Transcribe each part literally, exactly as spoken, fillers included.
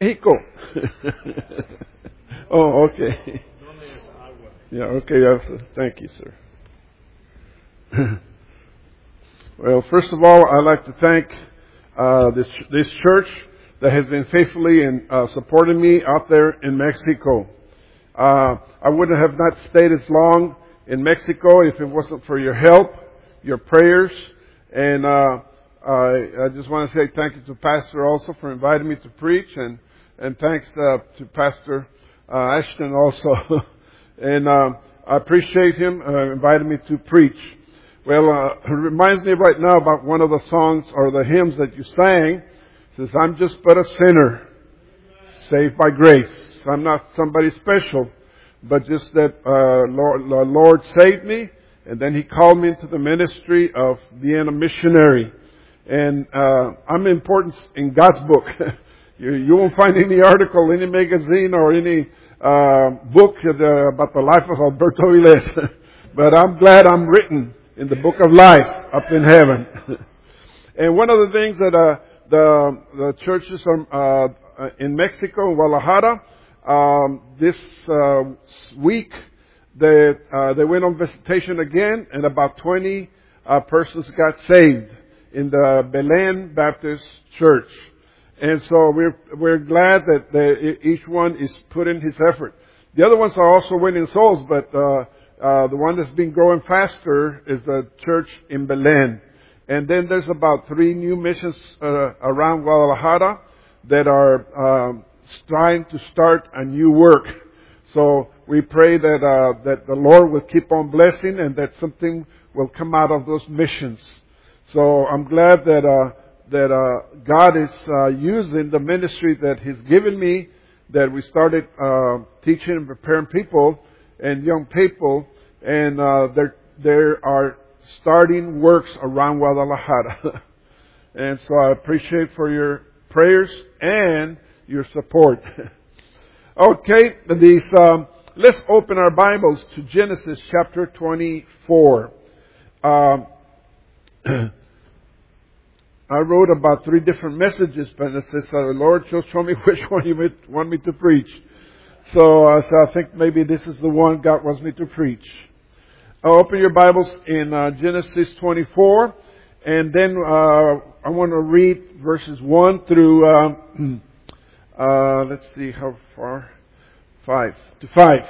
Mexico. Oh, okay. Yeah, okay. Yes, thank you, sir. Well, first of all, I'd like to thank uh, this this church that has been faithfully in uh, supporting me out there in Mexico. Uh, I wouldn't have not stayed as long in Mexico if it wasn't for your help, your prayers, and uh, I, I just want to say thank you to Pastor also for inviting me to preach, and and thanks uh, to Pastor uh, Ashton also, and uh, I appreciate him uh, inviting me to preach. Well, uh, it reminds me right now about one of the songs or the hymns that you sang. It says, "I'm just but a sinner, saved by grace." I'm not somebody special, but just that uh, Lord, the Lord saved me, and then He called me into the ministry of being a missionary. And uh, I'm important in God's book. you, you won't find any article, any magazine, or any uh, book uh, about the life of Alberto Viles. But I'm glad I'm written in the book of life up in heaven. And one of the things that uh, the the churches are, uh, in Mexico, in Guadalajara, um, this uh, week they uh, they went on visitation again, and about twenty uh, persons got saved in the Belen Baptist Church. And so we're we're glad that they, each one is putting his effort. The other ones are also winning souls, but uh, Uh, the one that's been growing faster is the church in Belen. And then there's about three new missions uh, around Guadalajara that are um, trying to start a new work. So we pray that uh, that the Lord will keep on blessing and that something will come out of those missions. So I'm glad that uh, that uh, God is uh, using the ministry that He's given me, that we started uh, teaching and preparing people and young people, and uh, there there are starting works around Guadalajara. And so I appreciate for your prayers and your support. Okay, these um, let's open our Bibles to Genesis chapter twenty-four. Um, I wrote about three different messages, but it says, uh, Lord, just show me which one you want me to preach. So, uh, so I think maybe this is the one God wants me to preach. Uh, open your Bibles in uh, Genesis twenty-four, and then uh, I want to read verses one through, uh, uh, let's see how far, five, to five.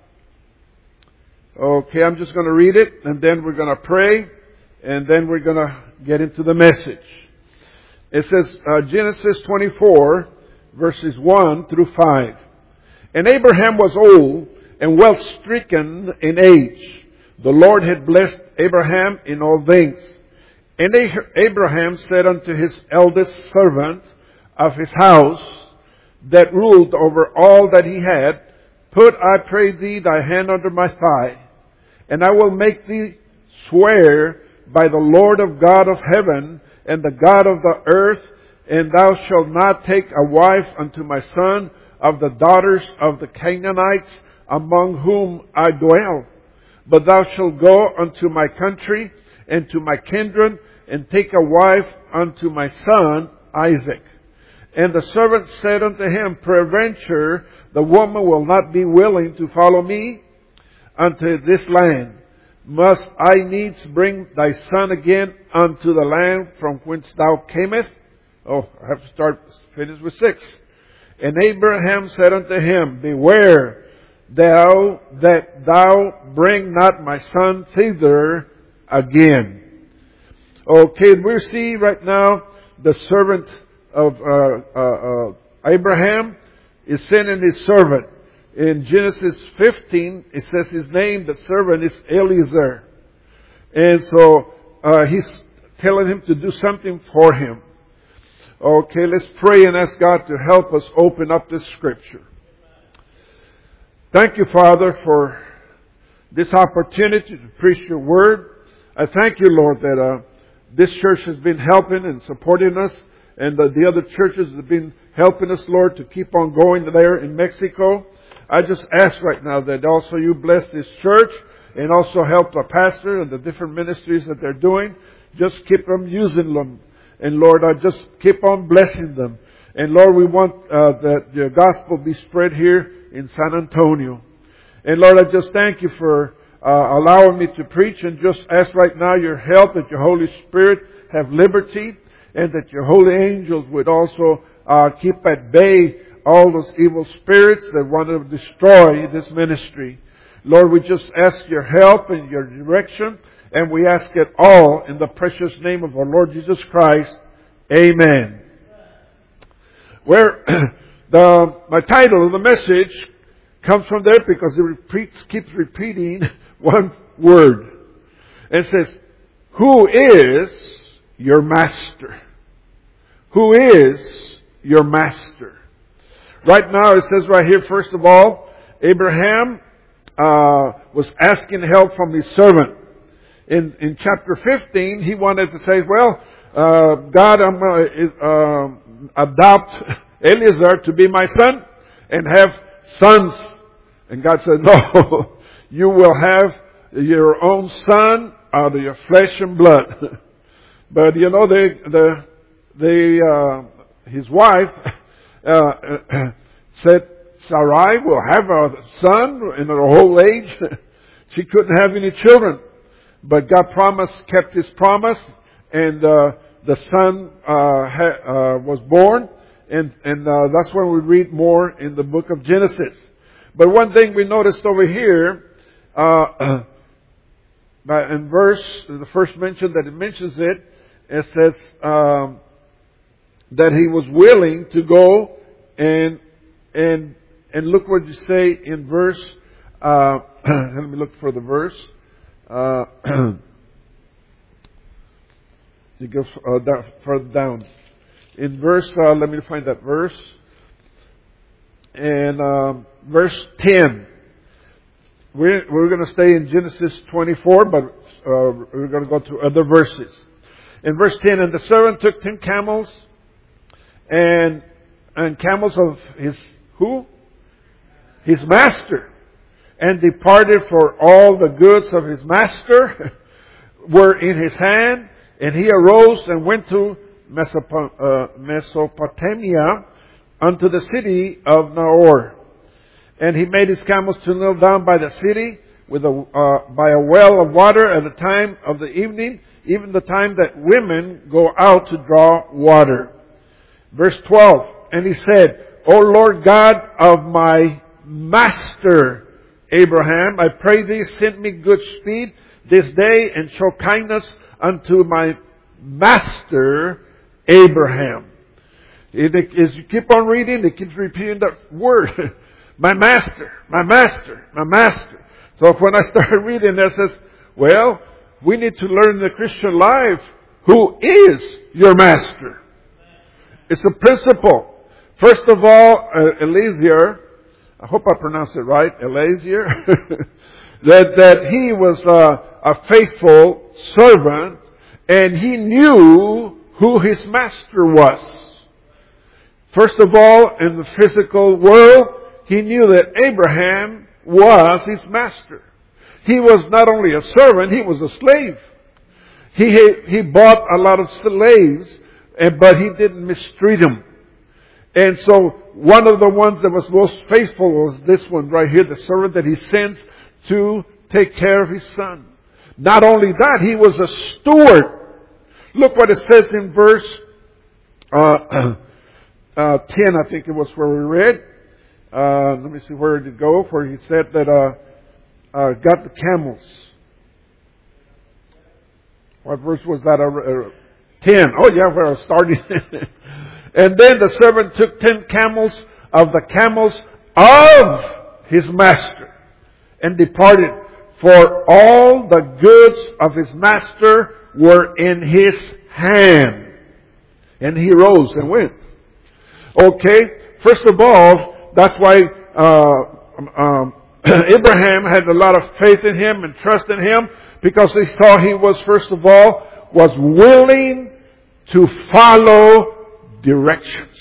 Okay, I'm just going to read it, and then we're going to pray, and then we're going to get into the message. It says, uh, Genesis twenty-four, verses one through five. And Abraham was old and well stricken in age. The Lord had blessed Abraham in all things. And Abraham said unto his eldest servant of his house, that ruled over all that he had, Put, I pray thee, thy hand under my thigh, and I will make thee swear by the Lord of God of heaven and the God of the earth, and thou shalt not take a wife unto my son of the daughters of the Canaanites among whom I dwell. But thou shalt go unto my country and to my kindred, and take a wife unto my son Isaac. And the servant said unto him, Peradventure the woman will not be willing to follow me unto this land. Must I needs bring thy son again unto the land from whence thou camest? Oh, I have to start, finish with six. And Abraham said unto him, Beware thou that thou bring not my son thither again. Okay, we see right now the servant of uh, uh, uh, Abraham is sending his servant. In Genesis fifteen, it says his name, the servant, is Eliezer. And so uh, he's telling him to do something for him. Okay, let's pray and ask God to help us open up this scripture. Thank you, Father, for this opportunity to preach your word. I thank you, Lord, that uh, this church has been helping and supporting us, and uh, the other churches have been helping us, Lord, to keep on going there in Mexico. I just ask right now that also you bless this church and also help the pastor and the different ministries that they're doing. Just keep them using them. And Lord, I just keep on blessing them. And Lord, we want uh, that the gospel be spread here in San Antonio. And Lord, I just thank you for uh, allowing me to preach, and just ask right now your help, that your Holy Spirit have liberty, and that your holy angels would also uh, keep at bay all those evil spirits that want to destroy this ministry. Lord, we just ask your help and your direction, and we ask it all in the precious name of our Lord Jesus Christ. Amen. Where the my title of the message comes from there, because it repeats, keeps repeating one word. It says, who is your master? Who is your master? Right now it says right here, first of all, Abraham uh, was asking help from his servant. In in chapter fifteen, he wanted to say, well, uh, God, I'm going to uh, adopt Eliezer to be my son and have sons. And God said, no, you will have your own son out of your flesh and blood. But you know, they, the, they, uh, his wife, uh, said, Sarai will have a son in her old age. She couldn't have any children. But God promised, kept His promise, and, uh, the son, uh, ha, uh, was born. And, and, uh, that's when we read more in the book of Genesis. But one thing we noticed over here, uh, in verse, the first mention that it mentions it, it says, um, that he was willing to go and, and, and look what you say in verse, uh, let me look for the verse, uh, you go uh, down, further down. In verse, uh, let me find that verse. And um, verse ten. We're, we're going to stay in Genesis twenty-four, but uh, we're going to go to other verses. In verse ten, and the servant took ten camels, and and camels of his who? His master, and departed, for all the goods of his master were in his hand. And he arose and went to Mesopotamia, unto the city of Nahor. And he made his camels to kneel down by the city with a, uh, by a well of water at the time of the evening, even the time that women go out to draw water. Verse twelve, and he said, O Lord God of my master Abraham, I pray thee, send me good speed this day, and show kindness unto my master Abraham. As you keep on reading, it keeps repeating that word. My master, my master, my master. So when I started reading, it says, well, we need to learn the Christian life. Who is your master? It's a principle. First of all, uh, Eliezer, I hope I pronounce it right, Eliezer, that, that he was uh, a faithful servant, and he knew who his master was. First of all, in the physical world, he knew that Abraham was his master. He was not only a servant, he was a slave. He he bought a lot of slaves, but he didn't mistreat them. And so one of the ones that was most faithful was this one right here, the servant that he sends to take care of his son. Not only that, he was a steward. Look what it says in verse uh, uh, ten, I think it was where we read. Uh, let me see, where did it go? Where he said that, uh, uh, got the camels. What verse was that? Uh, ten. Oh yeah, where I was starting. And then the servant took ten camels of the camels of his master and departed, for all the goods of his master were in his hand. And he rose and went. Okay, first of all, that's why uh, um, Abraham had a lot of faith in him and trust in him, because he saw he was, first of all, was willing to follow directions.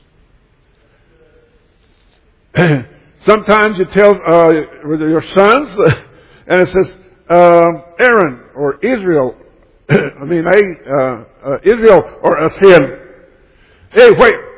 Sometimes you tell uh, your sons, and it says uh, Aaron or Israel, I mean, uh, uh, Israel or Asiel. Hey, wait,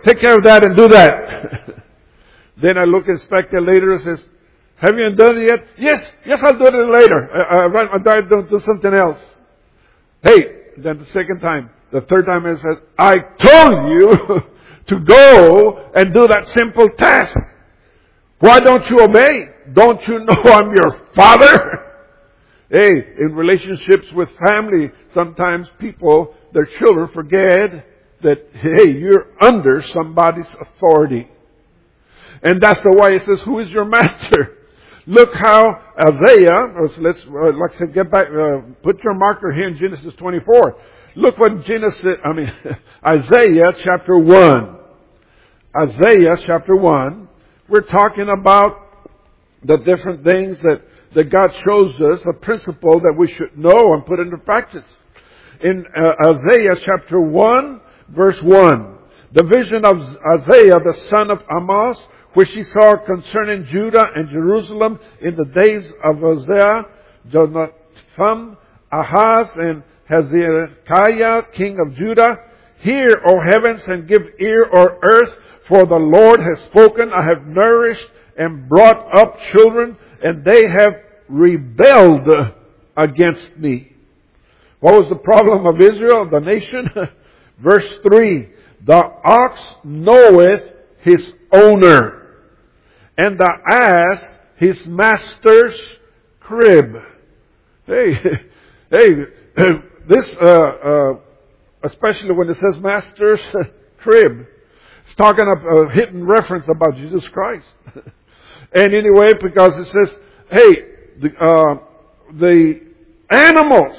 take care of that and do that. Then I look, inspect it later and says, have you done it yet? Yes, yes, I'll do it later. I, I write my diet, don't do something else. Hey, then the second time, the third time I said, I told you to go and do that simple task. Why don't you obey? Don't you know I'm your father? Hey, in relationships with family, sometimes people, their children forget that, hey, you're under somebody's authority. And that's the why it says, who is your master? Look how Isaiah, let's, uh, like I said, get back, uh, put your marker here in Genesis twenty-four. Look what Genesis, I mean, Isaiah chapter one. Isaiah chapter one. We're talking about the different things that, that God shows us, a principle that we should know and put into practice. In uh, Isaiah chapter one, verse one. The vision of Isaiah, the son of Amos, which he saw concerning Judah and Jerusalem in the days of Uzziah, Jotham, Ahaz, and Hezekiah, king of Judah. Hear, O heavens, and give ear, O earth, for the Lord has spoken. I have nourished and brought up children, and they have rebelled against me. What was the problem of Israel, the nation? Verse three. The ox knoweth his owner, and the ass his master's crib. Hey, hey, this, uh, uh, especially when it says master's crib, it's talking of a hidden reference about Jesus Christ. And anyway, because it says, hey, the, uh, the animals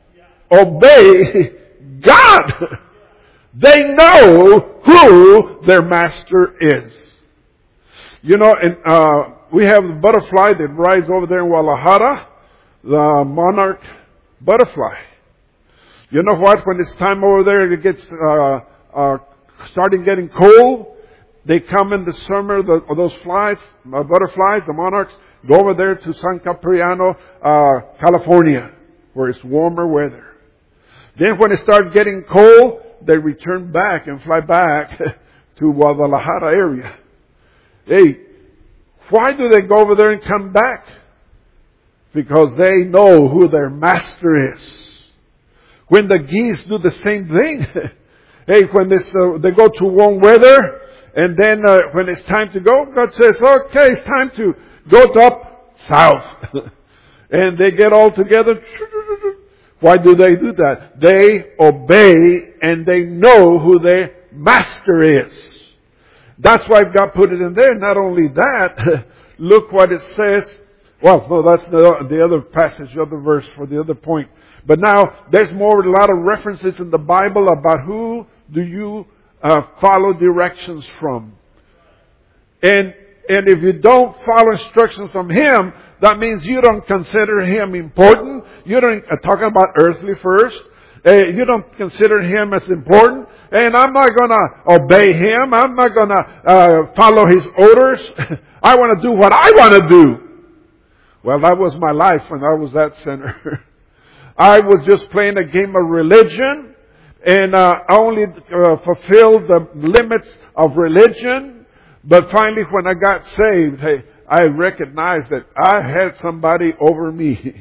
obey God. They know who their master is. You know, and, uh, we have the butterfly that rides over there in Guadalajara, the monarch butterfly. You know what? When it's time over there, it gets, uh, uh, starting getting cold. They come in the summer, the, those flies, uh, butterflies, the monarchs, go over there to San Capriano, uh, California, where it's warmer weather. Then when it starts getting cold, they return back and fly back to Guadalajara area. Hey, why do they go over there and come back? Because they know who their master is. When the geese do the same thing, hey, when this, uh, they go to warm weather, and then uh, when it's time to go, God says, okay, it's time to go to up south. And they get all together. Why do they do that? They obey and they know who their master is. That's why God put it in there. Not only that, look what it says. Well, no, that's the, the other passage, the other verse for the other point. But now, there's more, a lot of references in the Bible about who do you uh, follow directions from. And, and if you don't follow instructions from Him, that means you don't consider Him important. You don't, uh, talking about earthly first. Uh, you don't consider Him as important. And I'm not gonna obey Him. I'm not gonna, uh, follow His orders. I want to do what I want to do. Well, that was my life when I was at center. I was just playing a game of religion, and uh, I only uh, fulfilled the limits of religion. But finally, when I got saved, hey, I recognized that I had somebody over me.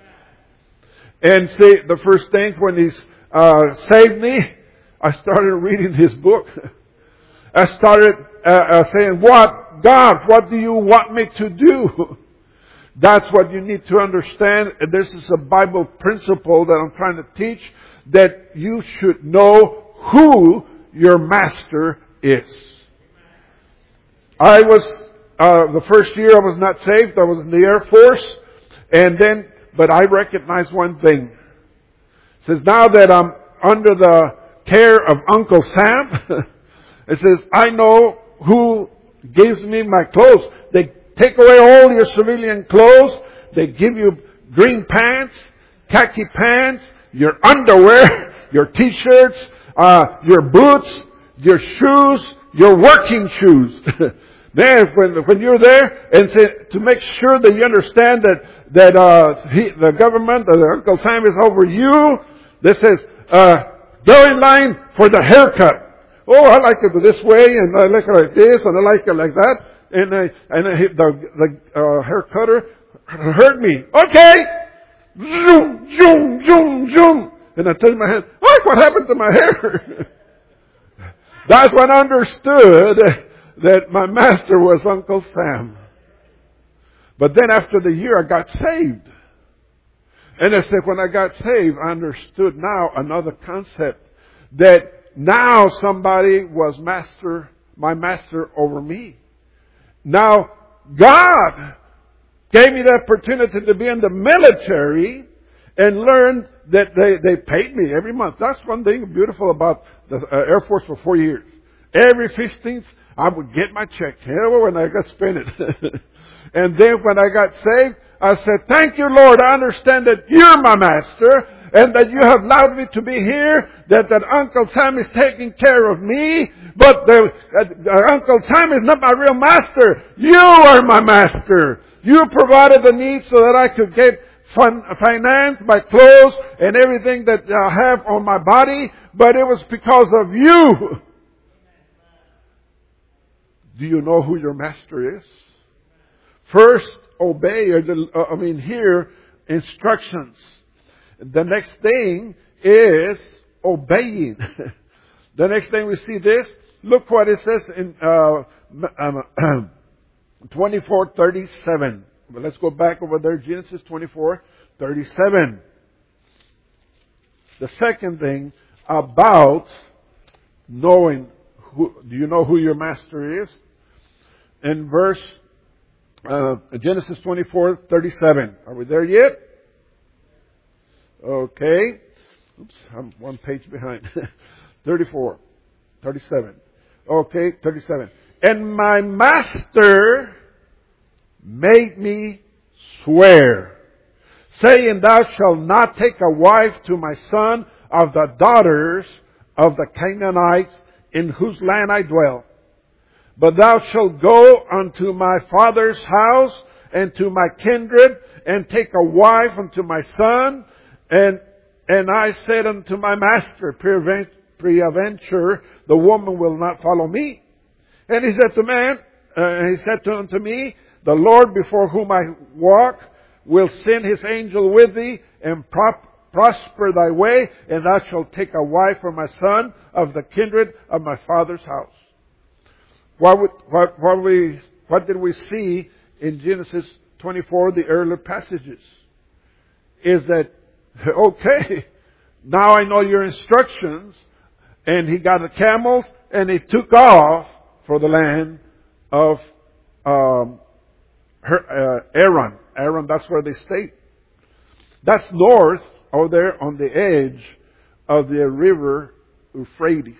And see, the first thing when He's uh, saved me, I started reading His book. I started uh, uh, saying, "What, God? What do you want me to do?" That's what you need to understand. And this is a Bible principle that I'm trying to teach, that you should know who your master is. I was, uh, the first year I was not saved. I was in the Air Force. And then, but I recognized one thing. It says, now that I'm under the care of Uncle Sam, it says, I know who gives me my clothes. They take away all your civilian clothes. They give you green pants, khaki pants, your underwear, your t-shirts, uh, your boots, your shoes, your working shoes. Man, when, when you're there, and say, to make sure that you understand that, that, uh, he, the government, uh, Uncle Sam is over you, this says, uh, go in line for the haircut. Oh, I like it this way, and I like it like this, and I like it like that. And I, and I, the, the uh, hair cutter heard me. Okay! Zoom, zoom, zoom, zoom. And I touched my hand. Look, what happened to my hair? That's when I understood that my master was Uncle Sam. But then after the year, I got saved. And I said, when I got saved, I understood now another concept. That now somebody was master, my master over me. Now, God gave me the opportunity to be in the military and learn that they, they paid me every month. That's one thing beautiful about the uh, Air Force for four years. Every fifteenth, I would get my check. When I got spent it. And then when I got saved, I said, thank you, Lord. I understand that you're my master and that you have allowed me to be here, that, that Uncle Sam is taking care of me. But the, uh, Uncle Sam is not my real master. You are my master. You provided the needs so that I could get fun, finance, my clothes, and everything that I have on my body. But it was because of you. Do you know who your master is? First, obey, or the, uh, I mean, hear instructions. The next thing is obeying. The next thing we see this. Look what it says in uh, um, twenty-four thirty-seven. But let's go back over there. Genesis twenty-four thirty-seven. The second thing about knowing who. Do you know who your master is? In verse uh, Genesis twenty-four thirty-seven. Are we there yet? Okay. Oops, I'm one page behind. thirty-four, thirty-seven. Okay, thirty-seven. And my master made me swear, saying, thou shalt not take a wife to my son of the daughters of the Canaanites in whose land I dwell. But thou shalt go unto my father's house and to my kindred and take a wife unto my son. And and I said unto my master, peradventure the woman will not follow me. And he said to man, uh, he said to unto me, the Lord before whom I walk will send his angel with thee and prop, prosper thy way, and thou shalt take a wife for my son of the kindred of my father's house. What, would, what, what, we, what did we see in Genesis twenty-four, the earlier passages? Is that, okay, now I know your instructions. And he got the camels and he took off for the land of um, her, uh, Aram. Aram, that's where they stayed. That's north over there on the edge of the river Euphrates.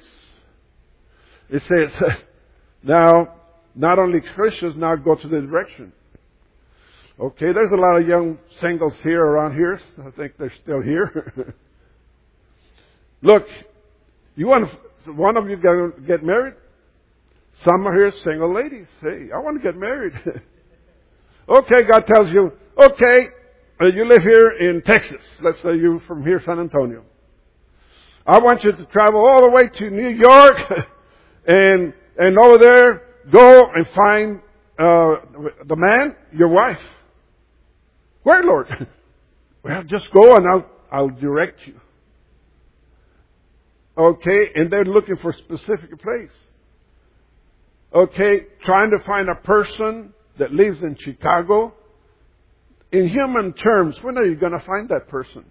It says, now, not only Christians now go to the direction. Okay, there's a lot of young singles here around here. I think they're still here. Look, you want to, one of you going to get married? Some are here single ladies. Hey, I want to get married. Okay, God tells you, okay, uh, you live here in Texas. Let's say you're from here, San Antonio. I want you to travel all the way to New York and and over there go and find uh, the man, your wife. Where, Lord? Well, just go and I'll I'll direct you. Okay, and they're looking for a specific place. Okay, trying to find a person that lives in Chicago. In human terms, when are you going to find that person?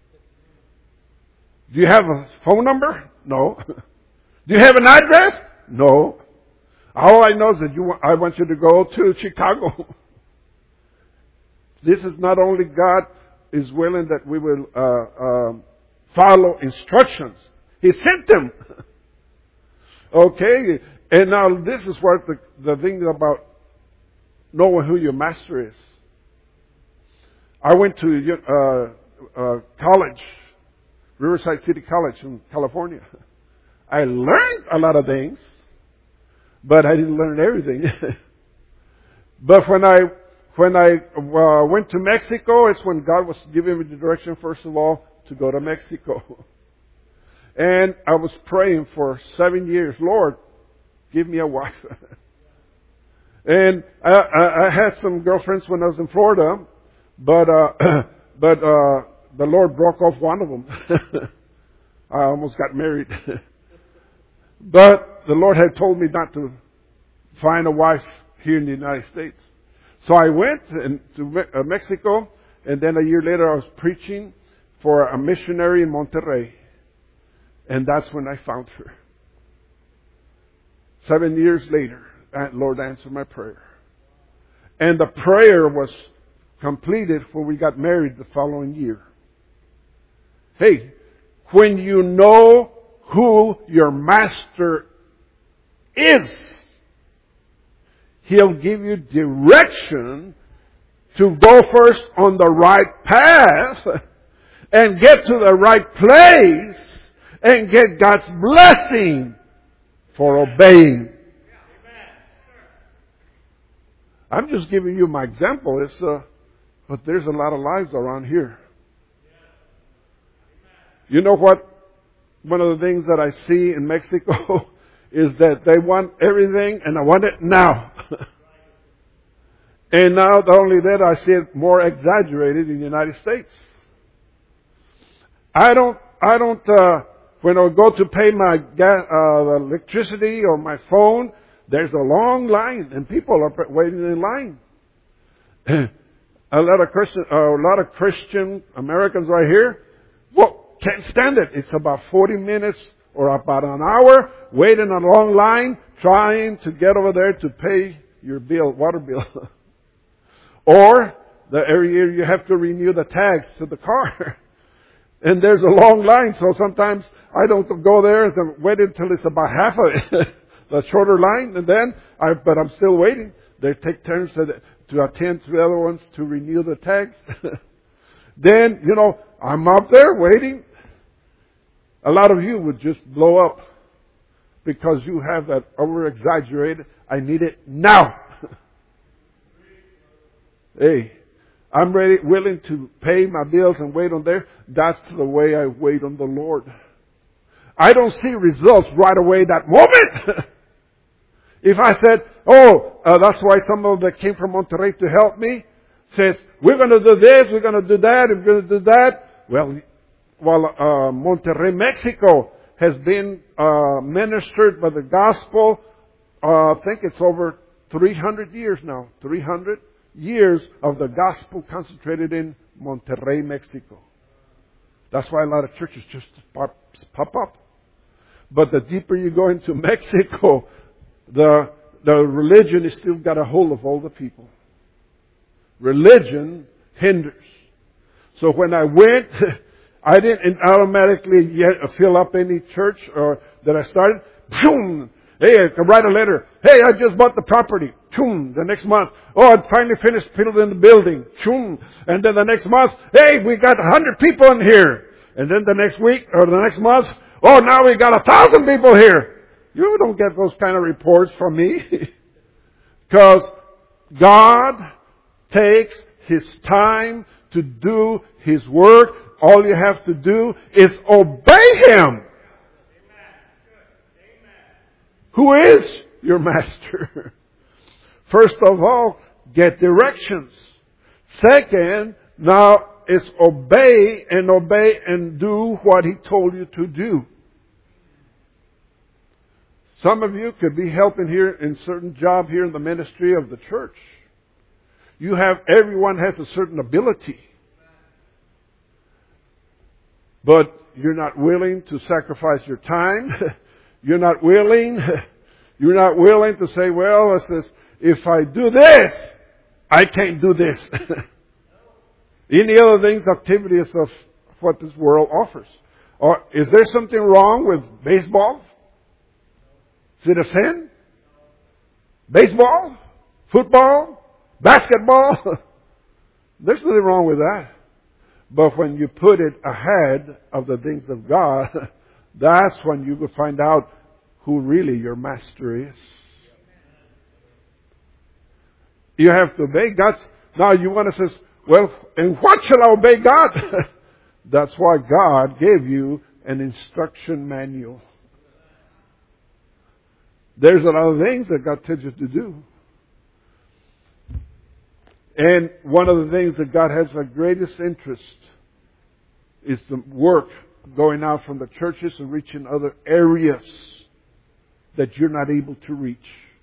Do you have a phone number? No. Do you have an address? No. All I know is that you want, I want you to go to Chicago. This is not only God is willing that we will uh, uh, follow instructions. He sent them. Okay? And now this is what the, the thing about knowing who your master is. I went to uh, uh, college, Riverside City College in California. I learned a lot of things, but I didn't learn everything. But when I when I uh, went to Mexico, it's when God was giving me the direction, first of all, to go to Mexico. And I was praying for seven years, Lord, give me a wife. And I, I, I had some girlfriends when I was in Florida, but uh, but uh, the Lord broke off one of them. I almost got married. But the Lord had told me not to find a wife here in the United States. So I went in, to uh, Mexico, and then a year later I was preaching for a missionary in Monterrey. And that's when I found her. Seven years later, the Lord answered my prayer. And the prayer was completed when we got married the following year. Hey, when you know who your master is, He'll give you direction to go first on the right path and get to the right place and get God's blessing for obeying. I'm just giving you my example. It's, uh, but there's a lot of lives around here. You know what? One of the things that I see in Mexico is that they want everything and I want it now. And now, not only that, I see it more exaggerated in the United States. I don't, I don't, uh, when I go to pay my gas, uh, electricity or my phone, there's a long line and people are waiting in line. a lot of Christian, uh, a lot of Christian Americans right here, well, can't stand it. It's about forty minutes or about an hour waiting in a long line trying to get over there to pay your bill, water bill. Or the, every year you have to renew the tags to the car. And there's a long line, so sometimes I don't go there and wait until it's about half of it, the shorter line, and then I, but I'm still waiting. They take turns to, to attend to the other ones to renew the tags. Then, you know, I'm up there waiting. A lot of you would just blow up because you have that over-exaggerated, I need it now. Hey, I'm ready, willing to pay my bills and wait on there. That's the way I wait on the Lord. I don't see results right away that moment. If I said, oh, uh, that's why someone that came from Monterrey to help me says, we're going to do this, we're going to do that, we're going to do that. Well, while uh, Monterrey, Mexico has been uh, ministered by the gospel, uh, I think it's over three hundred years now, three hundred years of the gospel concentrated in Monterrey, Mexico. That's why a lot of churches just pop, pop up. But the deeper you go into Mexico, the the religion has still got a hold of all the people. Religion hinders. So when I went, I didn't automatically yet fill up any church or that I started. Boom! Hey, I can write a letter. Hey, I just bought the property. Choom. The next month. Oh, I finally finished building the building. Choom. And then the next month, hey, we got a hundred people in here. And then the next week or the next month, oh, now we got a thousand people here. You don't get those kind of reports from me. Because God takes His time to do His work. All you have to do is obey Him. Who is your master? First of all, get directions. Second, now is obey and obey and do what He told you to do. Some of you could be helping here in certain job here in the ministry of the church. You have, everyone has a certain ability. But you're not willing to sacrifice your time. You're not willing, you're not willing to say, well, it says, if I do this, I can't do this. Any other things, activities of what this world offers. Or is there something wrong with baseball? Is it a sin? Baseball? Football? Basketball? There's nothing wrong with that. But when you put it ahead of the things of God, that's when you will find out who really your master is. You have to obey God's. Now you want to say, well, and what shall I obey God? That's why God gave you an instruction manual. There's a lot of things that God tells you to do. And one of the things that God has the greatest interest is the work going out from the churches and reaching other areas that you're not able to reach.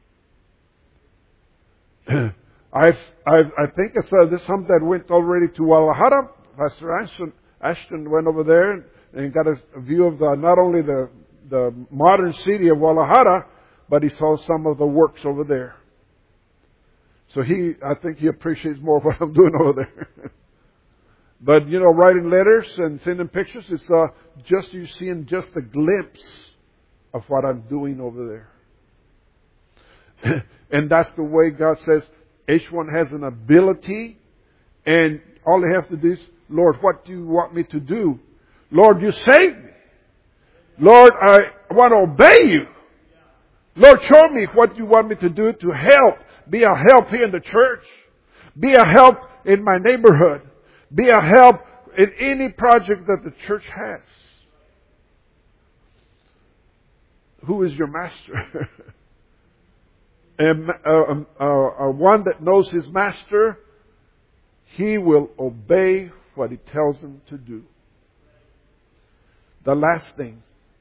I've, I've, I think it's uh, this some that went already to Guadalajara. Pastor Ashton, Ashton went over there and, and got a, a view of the, not only the, the modern city of Guadalajara, but he saw some of the works over there. So he, I think he appreciates more what I'm doing over there. But, you know, writing letters and sending pictures, it's uh, just you seeing just a glimpse of what I'm doing over there. And that's the way God says each one has an ability, and all they have to do is, Lord, what do you want me to do? Lord, you saved me. Lord, I want to obey you. Lord, show me what you want me to do to help. Be a help here in the church. Be a help in my neighborhood. Be a help in any project that the church has. Who is your master? and, uh, uh, uh, one that knows his master, he will obey what he tells him to do. The last thing.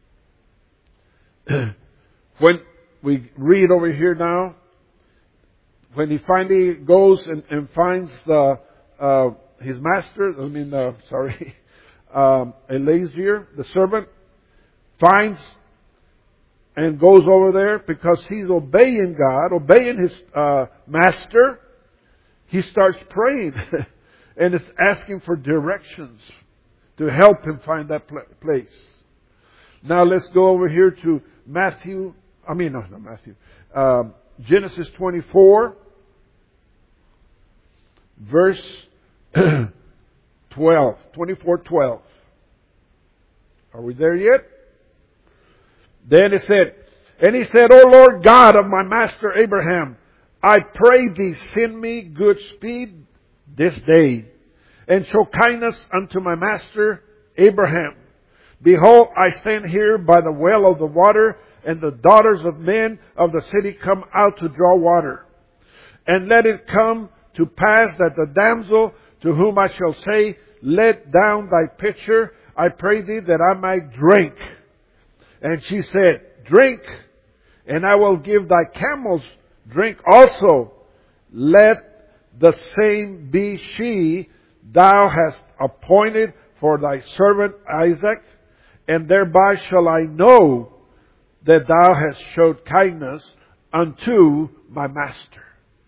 When we read over here now, when he finally goes and, and finds the uh, his master, I mean, uh, sorry, um, Eleazar, the servant, finds and goes over there because he's obeying God, obeying his uh, master. He starts praying and is asking for directions to help him find that pl- place. Now let's go over here to Matthew. I mean, no, not Matthew. Um, Genesis twenty-four, verse twelve. twenty-four twelve. Are we there yet? Then it said, and he said, O Lord God of my master Abraham, I pray thee send me good speed this day, and show kindness unto my master Abraham. Behold, I stand here by the well of the water, and the daughters of men of the city come out to draw water. And let it come to pass that the damsel to whom I shall say, let down thy pitcher, I pray thee that I might drink. And she said, drink, and I will give thy camels drink also. Let the same be she thou hast appointed for thy servant Isaac, and thereby shall I know that thou hast showed kindness unto my master.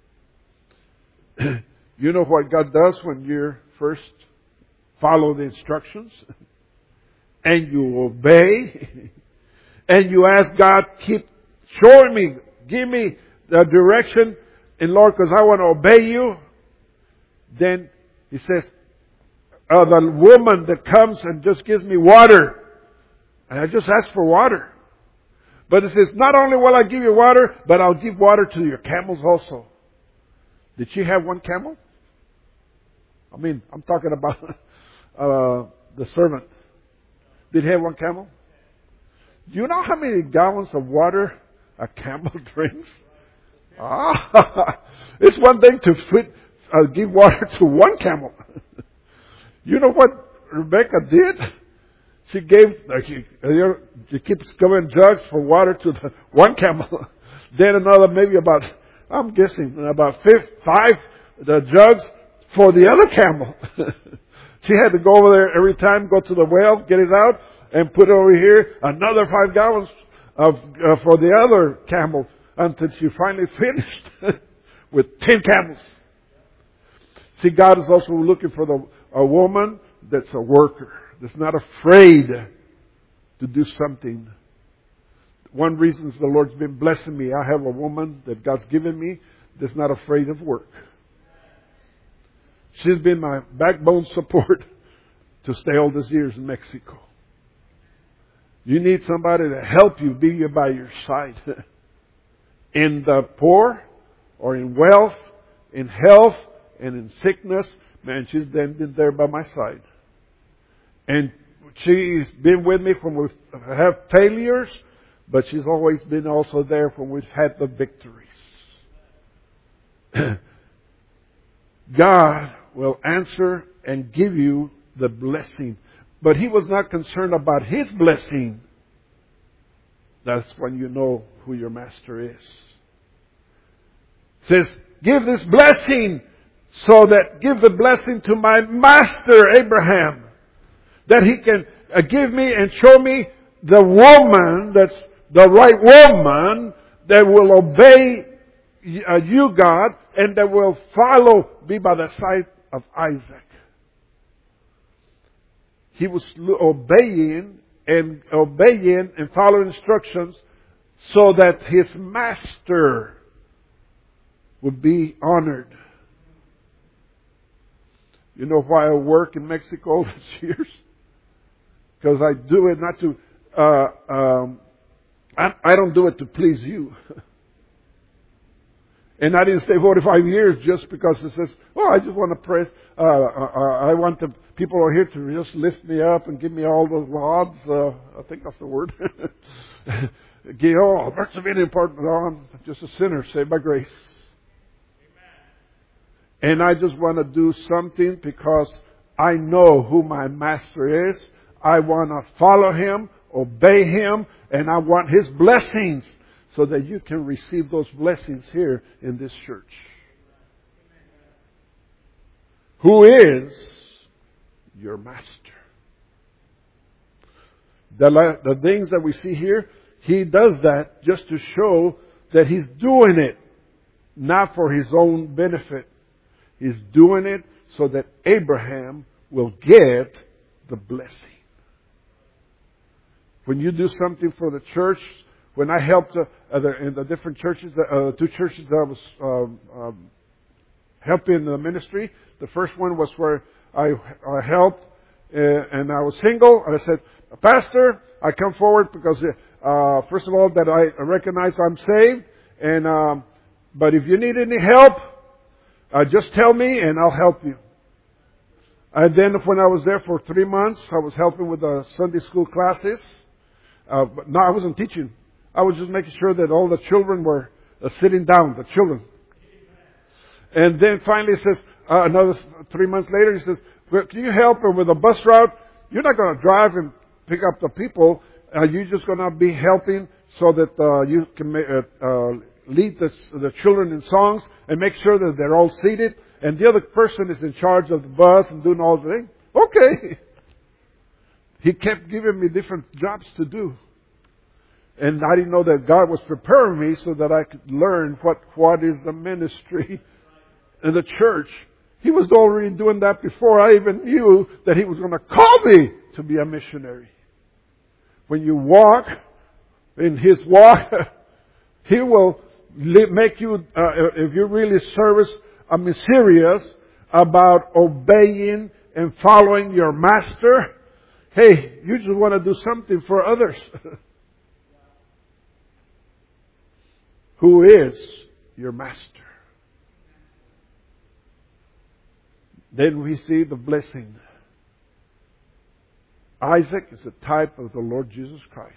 You know what God does when you first follow the instructions and you obey and you ask God, keep showing me, give me the direction, and Lord, because I want to obey you. Then He says, uh, the woman that comes and just gives me water, and I just ask for water. But it says, not only will I give you water, but I'll give water to your camels also. Did she have one camel? I mean, I'm talking about uh, the servant. Did he have one camel? Do you know how many gallons of water a camel drinks? Ah, it's one thing to fit, uh, give water to one camel. You know what Rebecca did? She gave, uh, she, uh, she keeps coming jugs for water to the one camel. Then another, maybe about, I'm guessing, about five, five the jugs for the other camel. She had to go over there every time, go to the well, get it out, and put it over here, another five gallons of uh, for the other camel, until she finally finished with ten camels. See, God is also looking for the a woman that's a worker, that's not afraid to do something. One reason is the Lord's been blessing me. I have a woman that God's given me that's not afraid of work. She's been my backbone support to stay all these years in Mexico. You need somebody to help you, be by your side. In the poor, or in wealth, in health, and in sickness. Man, she's then been there by my side. And she's been with me when we've had failures, but she's always been also there when we've had the victories. God will answer and give you the blessing. But He was not concerned about His blessing. That's when you know who your master is. It says, give this blessing so that, give the blessing to my master Abraham. That he can uh, give me and show me the woman that's the right woman that will obey uh, you, God, and that will follow, be by the side of Isaac. He was obeying and obeying and following instructions so that his master would be honored. You know why I work in Mexico all these years? Because I do it not to, uh, um, I, I don't do it to please you. And I didn't stay forty-five years just because it says, well, I just want to praise, uh, uh, I want the people who are here to just lift me up and give me all those lauds. Uh, I think that's the word. Give all, that's very important. No, I'm just a sinner saved by grace. Amen. And I just want to do something because I know who my master is. I want to follow Him, obey Him, and I want His blessings so that you can receive those blessings here in this church. Who is your master? The, the things that we see here, He does that just to show that He's doing it not for His own benefit. He's doing it so that Abraham will get the blessing. When you do something for the church, when I helped uh, in the different churches, uh, two churches that I was um, um, helping in the ministry, the first one was where I, I helped uh, and I was single. And I said, Pastor, I come forward because, uh, first of all, that I recognize I'm saved. And um, but if you need any help, uh, just tell me and I'll help you. And then when I was there for three months, I was helping with the Sunday school classes. Uh, but no, I wasn't teaching. I was just making sure that all the children were uh, sitting down, the children. And then finally he says, uh, another three months later, he says, well, can you help her with a bus route? You're not going to drive and pick up the people. Uh, you're just going to be helping so that uh, you can ma- uh, uh, lead the, the children in songs and make sure that they're all seated. And the other person is in charge of the bus and doing all the things. Okay. He kept giving me different jobs to do. And I didn't know that God was preparing me so that I could learn what, what is the ministry in the church. He was already doing that before I even knew that He was going to call me to be a missionary. When you walk in His walk, He will make you, uh, if you really service, I mean, serious about obeying and following your master. Hey, you just want to do something for others. Who is your master? Then we see the blessing. Isaac is a type of the Lord Jesus Christ.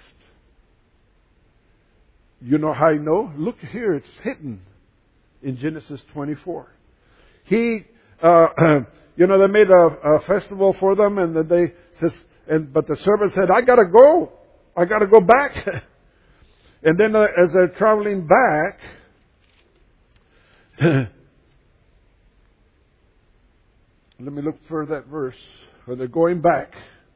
You know how I know? Look here, it's hidden in Genesis twenty-four. He, uh, you know, they made a, a festival for them, and then they says, and but the servant said, "I gotta go, I gotta go back." And then uh, as they're traveling back, let me look for that verse. When they're going back,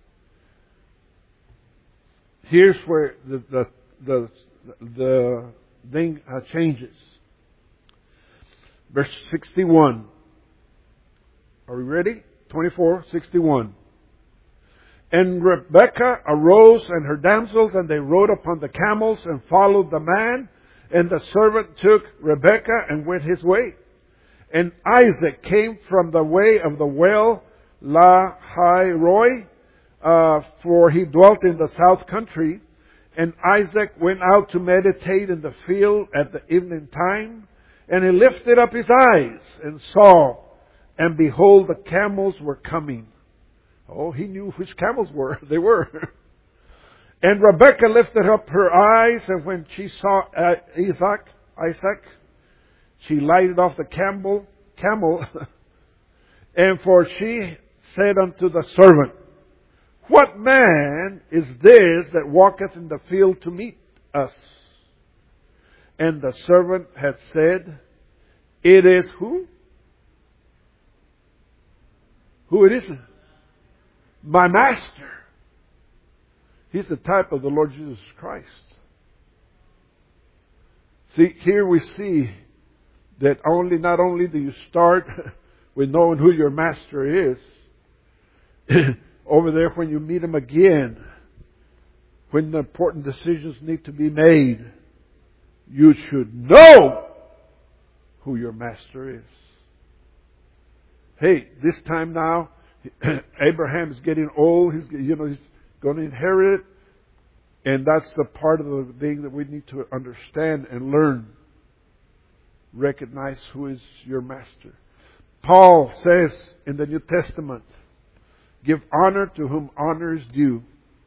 here's where the the the, the thing uh, changes. Verse sixty-one. Are we ready? twenty-four, sixty-one. And Rebekah arose and her damsels, and they rode upon the camels and followed the man. And the servant took Rebekah and went his way. And Isaac came from the way of the well Lahai-roi, uh, for he dwelt in the south country. And Isaac went out to meditate in the field at the evening time. And he lifted up his eyes and saw, and behold, the camels were coming. Oh, he knew which camels were. They were. And Rebekah lifted up her eyes, and when she saw uh, Isaac, Isaac, she lighted off the camel, camel, and for she said unto the servant, What man is this that walketh in the field to meet us? And the servant had said, It is who? Who it is? My master. He's the type of the Lord Jesus Christ. See, here we see that only, not only do you start with knowing who your master is, over there when you meet him again, when the important decisions need to be made, you should know who your master is. Hey, this time now, Abraham is getting old. He's, you know, he's going to inherit it. And that's the part of the thing that we need to understand and learn. Recognize who is your master. Paul says in the New Testament, give honor to whom honor is due.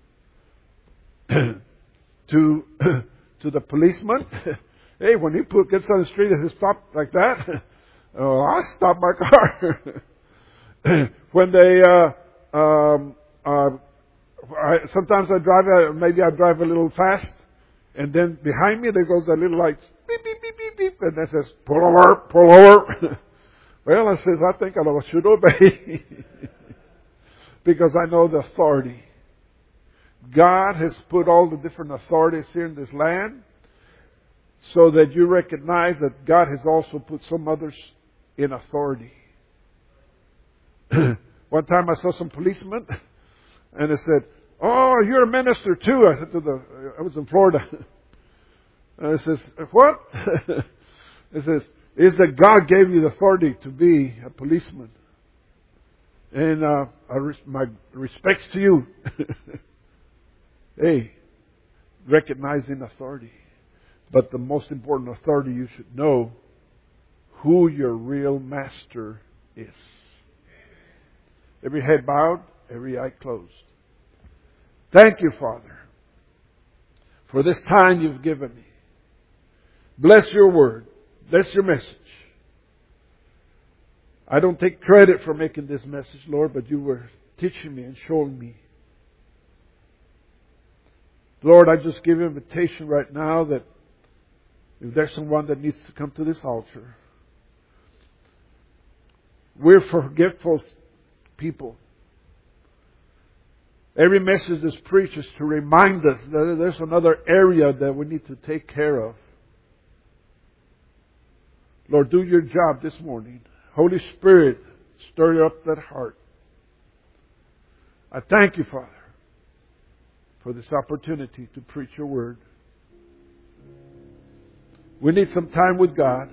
to to the policeman, hey, when he put, gets on the street and he stops like that, oh, I stop my car. When they, uh, um, uh, I, sometimes I drive, uh, maybe I drive a little fast, and then behind me there goes a little light, beep, beep, beep, beep, beep, and that says, pull over, pull over. Well, I says, I think I should obey. Because I know the authority. God has put all the different authorities here in this land so that you recognize that God has also put some others in authority. One time I saw some policemen and they said, oh, you're a minister too. I said to the, I was in Florida. And I says, what? It says, is that God gave you the authority to be a policeman. And uh, I res- my respects to you. Hey, recognizing authority. But the most important authority, you should know who your real master is. Every head bowed, every eye closed. Thank you, Father, for this time you've given me. Bless your word. Bless your message. I don't take credit for making this message, Lord, but you were teaching me and showing me. Lord, I just give you an invitation right now that if there's someone that needs to come to this altar, we're forgetful people. Every message is preached is to remind us that there's another area that we need to take care of. Lord, do your job this morning. Holy Spirit, stir up that heart. I thank you, Father, for this opportunity to preach your word. We need some time with God.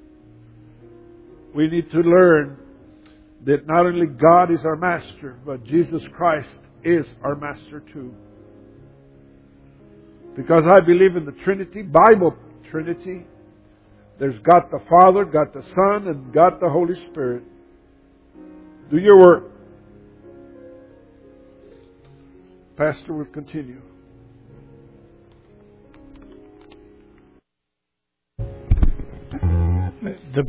We need to learn that not only God is our master, but Jesus Christ is our master too. Because I believe in the Trinity, Bible Trinity. There's God the Father, God the Son, and God the Holy Spirit. Do your work. Pastor will continue. The